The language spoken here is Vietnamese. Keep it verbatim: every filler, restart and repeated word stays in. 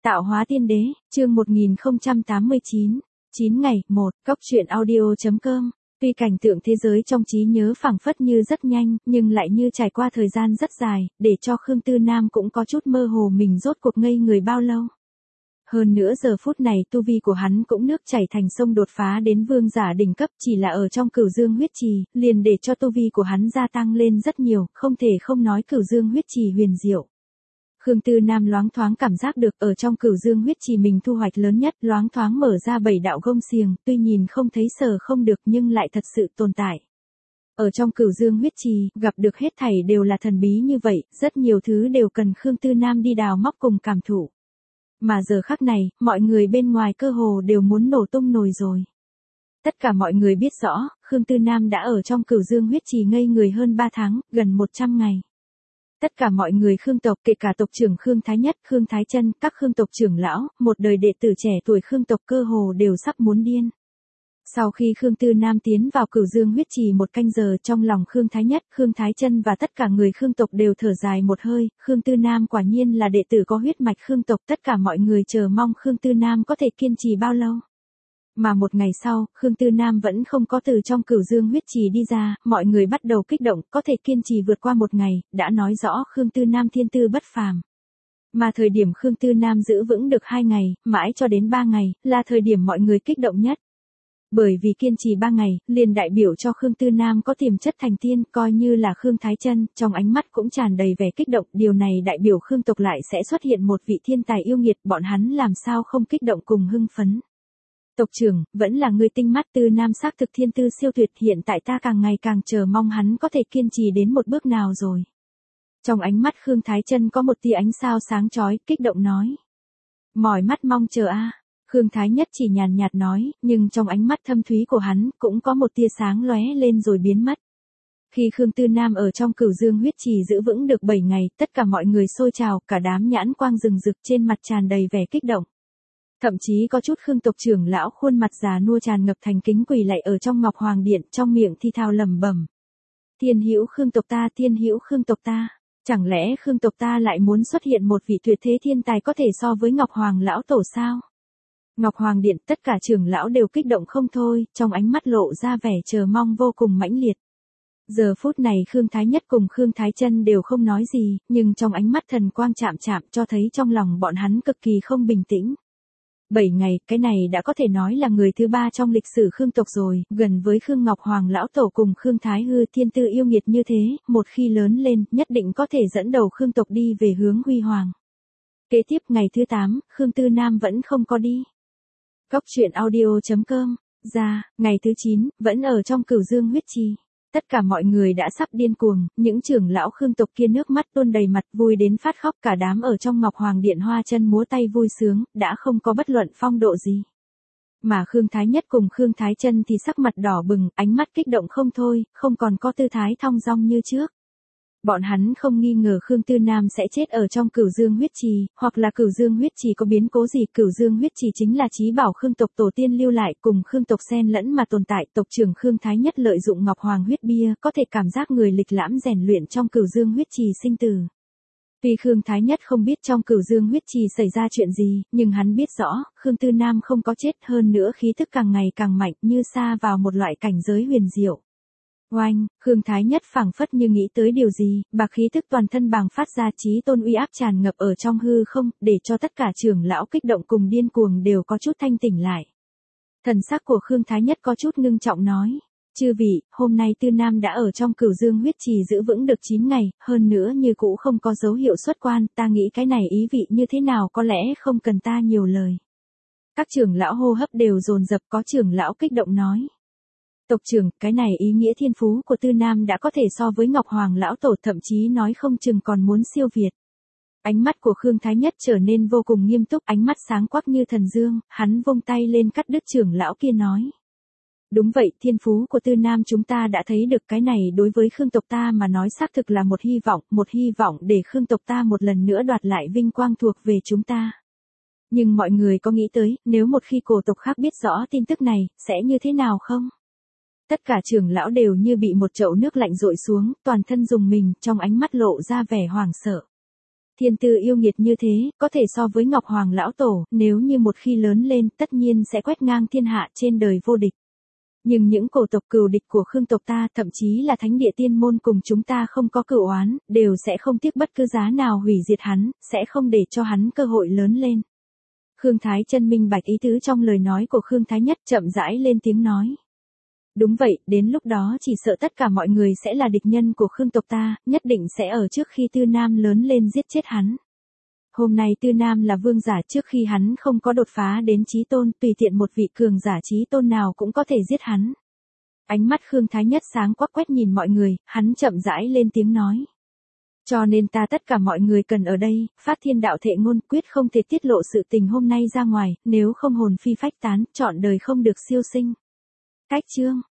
Tạo hóa tiên đế, chương một nghìn không trăm tám mươi chín, chín ngày, một, cốc truyện audio chấm com. Tuy cảnh tượng thế giới trong trí nhớ phảng phất như rất nhanh, nhưng lại như trải qua thời gian rất dài, để cho Khương Tư Nam cũng có chút mơ hồ mình rốt cuộc ngây người bao lâu. Hơn nữa giờ phút này tu vi của hắn cũng nước chảy thành sông đột phá đến vương giả đỉnh cấp, chỉ là ở trong Cửu Dương huyết trì, liền để cho tu vi của hắn gia tăng lên rất nhiều, không thể không nói Cửu Dương huyết trì huyền diệu. Khương Tư Nam loáng thoáng cảm giác được ở trong Cửu Dương huyết trì mình thu hoạch lớn nhất, loáng thoáng mở ra bảy đạo gông xiềng, tuy nhìn không thấy sờ không được nhưng lại thật sự tồn tại. Ở trong Cửu Dương huyết trì, gặp được hết thảy đều là thần bí như vậy, rất nhiều thứ đều cần Khương Tư Nam đi đào móc cùng cảm thụ. Mà giờ khắc này, mọi người bên ngoài cơ hồ đều muốn nổ tung nồi rồi. Tất cả mọi người biết rõ, Khương Tư Nam đã ở trong Cửu Dương huyết trì ngây người hơn ba tháng, gần một trăm ngày. Tất cả mọi người Khương tộc, kể cả tộc trưởng Khương Thái Nhất, Khương Thái Chân, các Khương tộc trưởng lão, một đời đệ tử trẻ tuổi Khương tộc cơ hồ đều sắp muốn điên. Sau khi Khương Tư Nam tiến vào Cửu Dương huyết trì một canh giờ, trong lòng Khương Thái Nhất, Khương Thái Chân và tất cả người Khương tộc đều thở dài một hơi, Khương Tư Nam quả nhiên là đệ tử có huyết mạch Khương tộc, tất cả mọi người chờ mong Khương Tư Nam có thể kiên trì bao lâu. Mà một ngày sau, Khương Tư Nam vẫn không có từ trong Cửu Dương huyết trì đi ra, mọi người bắt đầu kích động, có thể kiên trì vượt qua một ngày, đã nói rõ Khương Tư Nam thiên tư bất phàm. Mà thời điểm Khương Tư Nam giữ vững được hai ngày, mãi cho đến ba ngày, là thời điểm mọi người kích động nhất. Bởi vì kiên trì ba ngày, liền đại biểu cho Khương Tư Nam có tiềm chất thành tiên, coi như là Khương Thái Chân, trong ánh mắt cũng tràn đầy vẻ kích động, điều này đại biểu Khương tộc lại sẽ xuất hiện một vị thiên tài yêu nghiệt, bọn hắn làm sao không kích động cùng hưng phấn. Tộc trưởng, vẫn là người tinh mắt, Tư Nam xác thực thiên tư siêu tuyệt, hiện tại ta càng ngày càng chờ mong hắn có thể kiên trì đến một bước nào rồi. Trong ánh mắt Khương Thái Chân có một tia ánh sao sáng chói, kích động nói. Mỏi mắt mong chờ a. Khương Thái Nhất chỉ nhàn nhạt nói, nhưng trong ánh mắt thâm thúy của hắn cũng có một tia sáng lóe lên rồi biến mất. Khi Khương Tư Nam ở trong Cửu Dương huyết trì giữ vững được bảy ngày, tất cả mọi người sôi trào, cả đám nhãn quang rừng rực, trên mặt tràn đầy vẻ kích động. Thậm chí có chút Khương tộc trưởng lão khuôn mặt già nua tràn ngập thành kính quỳ lạy ở trong Ngọc Hoàng Điện, trong miệng thi thao lẩm bẩm. Thiên hữu Khương tộc ta, thiên hữu Khương tộc ta. Chẳng lẽ Khương tộc ta lại muốn xuất hiện một vị tuyệt thế thiên tài có thể so với Ngọc Hoàng lão tổ sao? Ngọc Hoàng Điện, tất cả trưởng lão đều kích động không thôi, trong ánh mắt lộ ra vẻ chờ mong vô cùng mãnh liệt. Giờ phút này Khương Thái Nhất cùng Khương Thái Chân đều không nói gì, nhưng trong ánh mắt thần quang chạm chạm cho thấy trong lòng bọn hắn cực kỳ không bình tĩnh. Bảy ngày, cái này đã có thể nói là người thứ ba trong lịch sử Khương tộc rồi, gần với Khương Ngọc Hoàng lão tổ cùng Khương Thái Hư, thiên tư yêu nghiệt như thế, một khi lớn lên, nhất định có thể dẫn đầu Khương tộc đi về hướng huy hoàng. Kế tiếp ngày thứ tám, Khương Tư Nam vẫn không có đi. Cốc truyện audio chấm com, ra, ngày thứ chín, vẫn ở trong Cửu Dương huyết trì. Tất cả mọi người đã sắp điên cuồng, những trưởng lão Khương tộc kia nước mắt tuôn đầy mặt, vui đến phát khóc, cả đám ở trong Ngọc Hoàng Điện hoa chân múa tay vui sướng, đã không có bất luận phong độ gì. Mà Khương Thái Nhất cùng Khương Thái Chân thì sắc mặt đỏ bừng, ánh mắt kích động không thôi, không còn có tư thái thong dong như trước. Bọn hắn không nghi ngờ Khương Tư Nam sẽ chết ở trong Cửu Dương huyết trì, hoặc là Cửu Dương huyết trì có biến cố gì. Cửu Dương huyết trì chính là chí bảo Khương tộc tổ tiên lưu lại, cùng Khương tộc xen lẫn mà tồn tại. Tộc trưởng Khương Thái Nhất lợi dụng Ngọc Hoàng huyết bia, có thể cảm giác người lịch lãm rèn luyện trong Cửu Dương huyết trì sinh tử. Tuy Khương Thái Nhất không biết trong Cửu Dương huyết trì xảy ra chuyện gì, nhưng hắn biết rõ, Khương Tư Nam không có chết, hơn nữa khí thức càng ngày càng mạnh, như sa vào một loại cảnh giới huyền diệu. Oanh, Khương Thái Nhất phảng phất như nghĩ tới điều gì, bạc khí thức toàn thân bàng phát ra, chí tôn uy áp tràn ngập ở trong hư không, để cho tất cả trưởng lão kích động cùng điên cuồng đều có chút thanh tỉnh lại. Thần sắc của Khương Thái Nhất có chút ngưng trọng nói, chư vị, hôm nay Tư Nam đã ở trong Cửu Dương huyết trì giữ vững được chín ngày, hơn nữa như cũ không có dấu hiệu xuất quan, ta nghĩ cái này ý vị như thế nào có lẽ không cần ta nhiều lời. Các trưởng lão hô hấp đều dồn dập, có trưởng lão kích động nói. Tộc trưởng, cái này ý nghĩa thiên phú của Tư Nam đã có thể so với Ngọc Hoàng lão tổ, thậm chí nói không chừng còn muốn siêu việt. Ánh mắt của Khương Thái Nhất trở nên vô cùng nghiêm túc, ánh mắt sáng quắc như thần dương, hắn vung tay lên cắt đứt trưởng lão kia nói. Đúng vậy, thiên phú của Tư Nam chúng ta đã thấy được, cái này đối với Khương tộc ta mà nói xác thực là một hy vọng, một hy vọng để Khương tộc ta một lần nữa đoạt lại vinh quang thuộc về chúng ta. Nhưng mọi người có nghĩ tới, nếu một khi cổ tộc khác biết rõ tin tức này, sẽ như thế nào không? Tất cả trưởng lão đều như bị một chậu nước lạnh dội xuống, toàn thân rùng mình, trong ánh mắt lộ ra vẻ hoảng sợ. Thiên tư yêu nghiệt như thế, có thể so với Ngọc Hoàng lão tổ, nếu như một khi lớn lên, tất nhiên sẽ quét ngang thiên hạ trên đời vô địch. Nhưng những cổ tộc cừu địch của Khương tộc ta, thậm chí là thánh địa tiên môn cùng chúng ta không có cửu oán, đều sẽ không tiếc bất cứ giá nào hủy diệt hắn, sẽ không để cho hắn cơ hội lớn lên. Khương Thái Chân minh bạch ý tứ trong lời nói của Khương Thái Nhất, chậm rãi lên tiếng nói. Đúng vậy, đến lúc đó chỉ sợ tất cả mọi người sẽ là địch nhân của Khương tộc ta, nhất định sẽ ở trước khi Tư Nam lớn lên giết chết hắn. Hôm nay Tư Nam là vương giả, trước khi hắn không có đột phá đến chí tôn, tùy tiện một vị cường giả chí tôn nào cũng có thể giết hắn. Ánh mắt Khương Thái Nhất sáng quắc quét nhìn mọi người, hắn chậm rãi lên tiếng nói. Cho nên ta tất cả mọi người cần ở đây, phát thiên đạo thệ ngôn, quyết không thể tiết lộ sự tình hôm nay ra ngoài, nếu không hồn phi phách tán, trọn đời không được siêu sinh. Cách chương